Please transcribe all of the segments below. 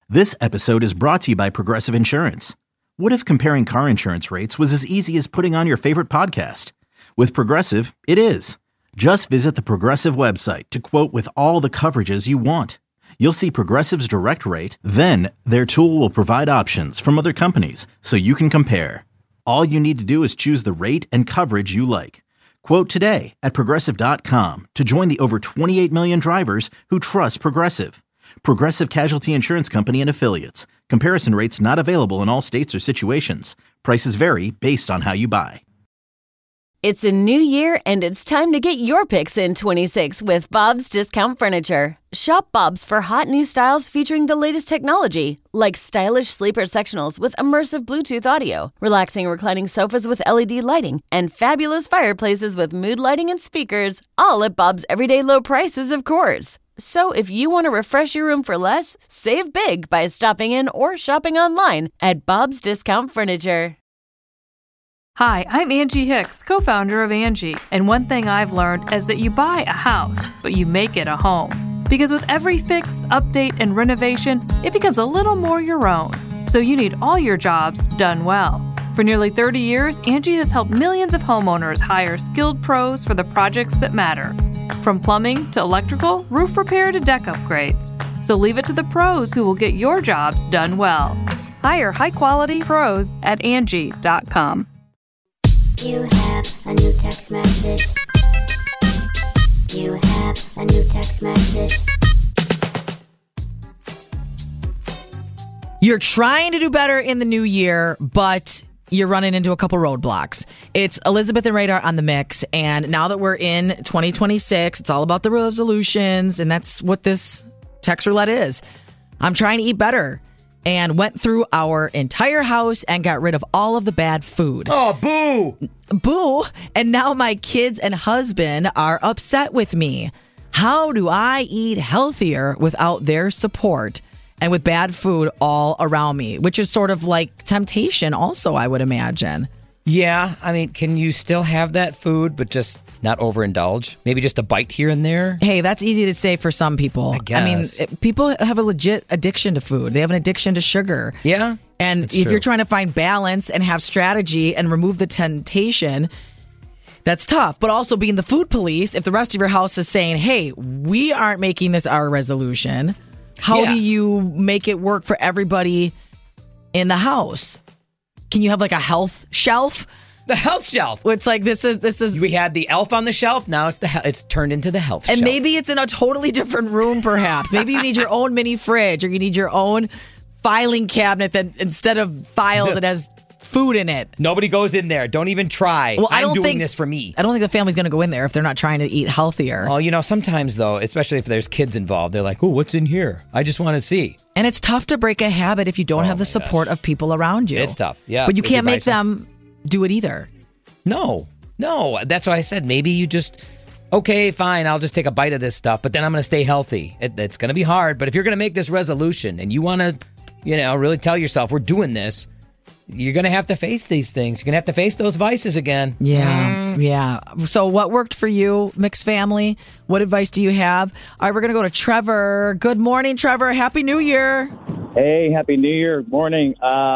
This episode is brought to you by Progressive Insurance. What if comparing car insurance rates was as easy as putting on your favorite podcast? With Progressive, it is. Just visit the Progressive website to quote with all the coverages you want. You'll see Progressive's direct rate, then their tool will provide options from other companies so you can compare. All you need to do is choose the rate and coverage you like. Quote today at Progressive.com to join the over 28 million drivers who trust Progressive. Progressive Casualty Insurance Company and Affiliates. Comparison rates not available in all states or situations. Prices vary based on how you buy. It's a new year, and it's time to get your picks in 26 with Bob's Discount Furniture. Shop Bob's for hot new styles featuring the latest technology, like stylish sleeper sectionals with immersive Bluetooth audio, relaxing reclining sofas with LED lighting, and fabulous fireplaces with mood lighting and speakers, all at Bob's everyday low prices, of course. So if you want to refresh your room for less, save big by stopping in or shopping online at Bob's Discount Furniture. Hi, I'm Angie Hicks, co-founder of Angie, and one thing I've learned is that you buy a house, but you make it a home. Because with every fix, update, and renovation, it becomes a little more your own. So you need all your jobs done well. For nearly 30 years, Angie has helped millions of homeowners hire skilled pros for the projects that matter. From plumbing to electrical, roof repair to deck upgrades. So leave it to the pros who will get your jobs done well. Hire high-quality pros at Angie.com. You have a new text message. You have a new text message. You're trying to do better in the new year, but you're running into a couple roadblocks. It's Elizabeth and Radar on the mix, and now that we're in 2026, it's all about the resolutions, and that's what this text roulette is. I'm trying to eat better, and went through our entire house and got rid of all of the bad food. Oh, boo! Boo! And now my kids and husband are upset with me. How do I eat healthier without their support and with bad food all around me? Which is sort of like temptation also, I would imagine. Yeah, I mean, can you still have that food, but just not overindulge? Maybe just a bite here and there? Hey, that's easy to say for some people. I guess. I mean, people have a legit addiction to food. They have an addiction to sugar. Yeah. And if you're trying to find balance and have strategy and remove the temptation, that's tough. But also being the food police, if the rest of your house is saying, hey, we aren't making this our resolution, how do you make it work for everybody in the house? Can you have like a health shelf? The health shelf. It's like this is. We had the elf on the shelf. Now it's turned into the health shelf. And maybe it's in a totally different room, perhaps. Maybe you need your own mini fridge, or you need your own filing cabinet that instead of files, it has food in it. Nobody goes in there. Don't even try. Well, I'm doing this for me. I don't think the family's going to go in there if they're not trying to eat healthier. Oh, sometimes though, especially if there's kids involved, they're like, "Oh, what's in here? I just want to see." And it's tough to break a habit if you don't have the support of people around you. It's tough, yeah. But you can't make them do it either. No. That's why I said maybe you just, okay, fine, I'll just take a bite of this stuff, but then I'm going to stay healthy. It's going to be hard, but if you're going to make this resolution and you want to, really tell yourself we're doing this, you're going to have to face these things. You're going to have to face those vices again. Yeah. So what worked for you, mixed family? What advice do you have? All right, we're going to go to Trevor. Good morning, Trevor. Happy New Year. Hey, Happy New Year. Morning.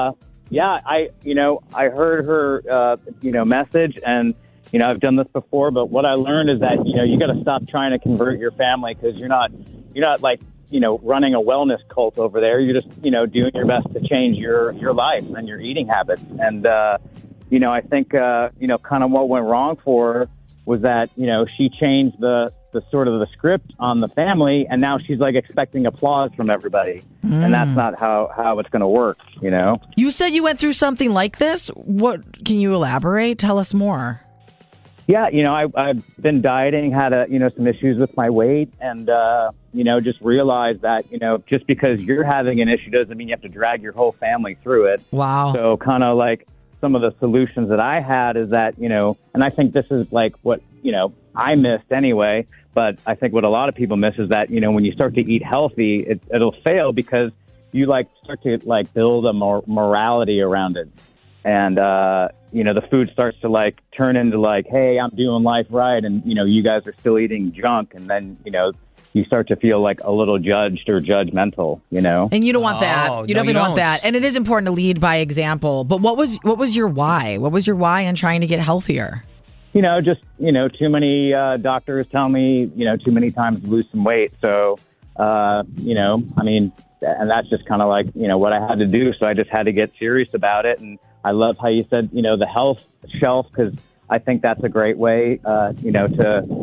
I heard her, message, and, I've done this before, but what I learned is that, you got to stop trying to convert your family because you're not like, running a wellness cult over there. You're just, doing your best to change your life and your eating habits. And, I think, kind of what went wrong for her was that, she changed the sort of the script on the family, and now she's like expecting applause from everybody. And that's not how it's going to work, You said you went through something like this. What can you elaborate? Tell us more. Yeah, I've been dieting, had some issues with my weight, and just realized that just because you're having an issue doesn't mean you have to drag your whole family through it. Wow. So kind of like some of the solutions that I had is that and I think this is like what I missed anyway, but I think what a lot of people miss is that when you start to eat healthy, it'll fail because you start to build a morality around it. And, the food starts to turn into hey, I'm doing life right. And, you guys are still eating junk. And then, you start to feel like a little judged or judgmental, you know? And you don't want that. Oh, You no, definitely you don't want don't. that. And it is important to lead by example. But what was your why? What was your why in trying to get healthier? You know, just, you know, too many doctors tell me, you know, too many times to lose some weight. So, you know, I mean, and that's just kind of like, you know, what I had to do. So I just had to get serious about it. And I love how you said, you know, the health shelf, because I think that's a great way, you know,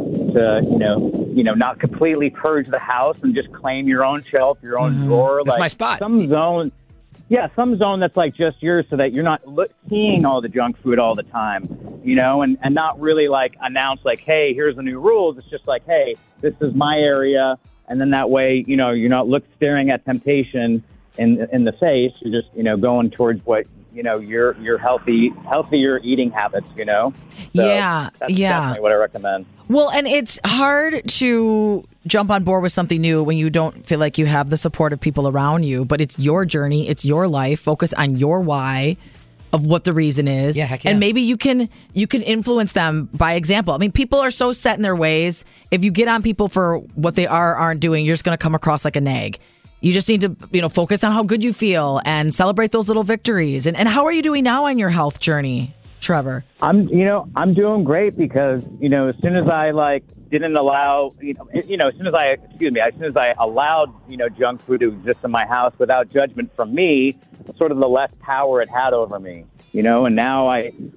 to not completely purge the house and just claim your own shelf, your own drawer. That's like my spot. Some zone that's like just yours, so that you're not seeing all the junk food all the time, you know, and not really like announce like, hey, here's the new rules. It's just like, hey, this is my area. And then that way, you know, you're not staring at temptation in the face. You're just, you know, going towards what, you know, your healthier eating habits, you know? So that's definitely what I recommend. Well, and it's hard to jump on board with something new when you don't feel like you have the support of people around you, but it's your journey. It's your life. Focus on your why of what the reason is. Yeah, heck yeah. And maybe you can influence them by example. I mean, people are so set in their ways. If you get on people for what they aren't doing, you're just going to come across like a nag. You just need to, you know, focus on how good you feel and celebrate those little victories. And how are you doing now on your health journey, Trevor? I'm doing great because, you know, as soon as I didn't allow, as soon as I allowed, you know, junk food to exist in my house without judgment from me, sort of the less power it had over me, you know, and now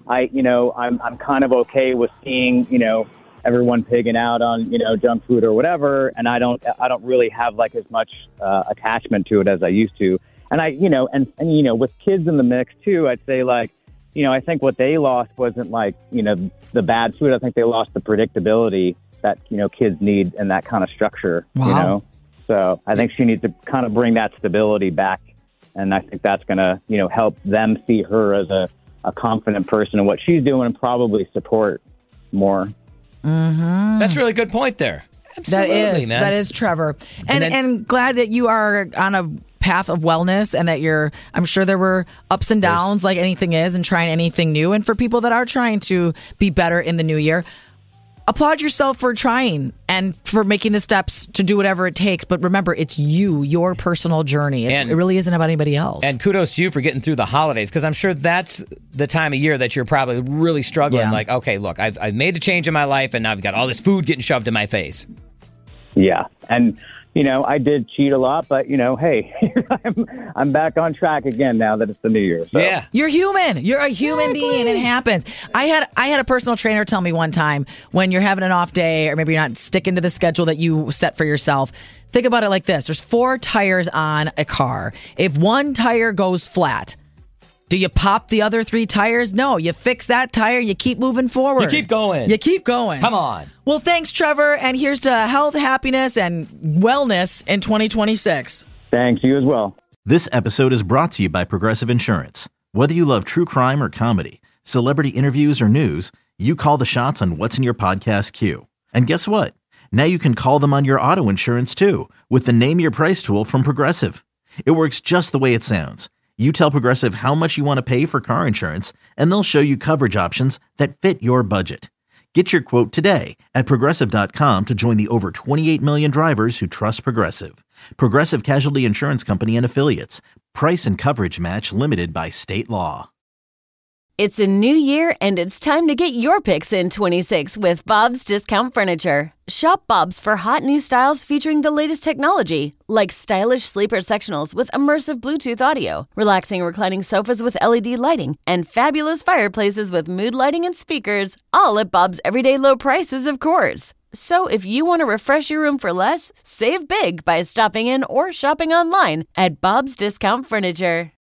I'm kind of okay with seeing, you know, everyone pigging out on, you know, junk food or whatever. And I don't really have like as much attachment to it as I used to. And and with kids in the mix too, I'd say like, you know, I think what they lost wasn't like, you know, the bad food. I think they lost the predictability that, you know, kids need in that kind of structure, Wow. you know? So I think she needs to kind of bring that stability back. And I think that's going to, you know, help them see her as a confident person in what she's doing and probably support more. Mm-hmm. That's a really good point there. Absolutely, man. That is Trevor. And glad that you are on a path of wellness and that I'm sure there were ups and downs like anything is and trying anything new. And for people that are trying to be better in the new year, applaud yourself for trying and for making the steps to do whatever it takes. But remember, it's your personal journey. It really isn't about anybody else. And kudos to you for getting through the holidays, because I'm sure that's the time of year that you're probably really struggling. Yeah. Like, okay, look, I've made a change in my life, and now I've got all this food getting shoved in my face. Yeah. And, you know, I did cheat a lot, but, you know, hey, I'm back on track again now that it's the new year. So. Yeah. You're human. You're a human being. It happens. I had a personal trainer tell me one time, when you're having an off day or maybe you're not sticking to the schedule that you set for yourself, think about it like this. There's 4 tires on a car. If one tire goes flat, do you pop the other 3 tires? No, you fix that tire. You keep moving forward. You keep going. You keep going. Come on. Well, thanks, Trevor. And here's to health, happiness, and wellness in 2026. Thanks. You as well. This episode is brought to you by Progressive Insurance. Whether you love true crime or comedy, celebrity interviews or news, you call the shots on what's in your podcast queue. And guess what? Now you can call them on your auto insurance too, with the Name Your Price tool from Progressive. It works just the way it sounds. You tell Progressive how much you want to pay for car insurance, and they'll show you coverage options that fit your budget. Get your quote today at Progressive.com to join the over 28 million drivers who trust Progressive. Progressive Casualty Insurance Company and Affiliates. Price and coverage match limited by state law. It's a new year, and it's time to get your picks in 26 with Bob's Discount Furniture. Shop Bob's for hot new styles featuring the latest technology, like stylish sleeper sectionals with immersive Bluetooth audio, relaxing reclining sofas with LED lighting, and fabulous fireplaces with mood lighting and speakers, all at Bob's everyday low prices, of course. So if you want to refresh your room for less, save big by stopping in or shopping online at Bob's Discount Furniture.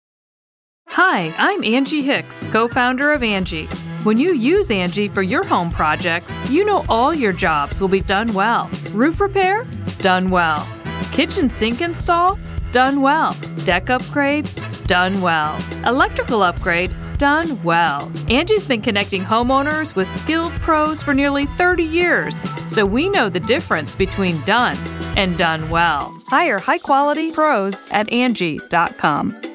Hi, I'm Angie Hicks, co-founder of Angie. When you use Angie for your home projects, you know all your jobs will be done well. Roof repair? Done well. Kitchen sink install? Done well. Deck upgrades? Done well. Electrical upgrade? Done well. Angie's been connecting homeowners with skilled pros for nearly 30 years, so we know the difference between done and done well. Hire high-quality pros at Angie.com.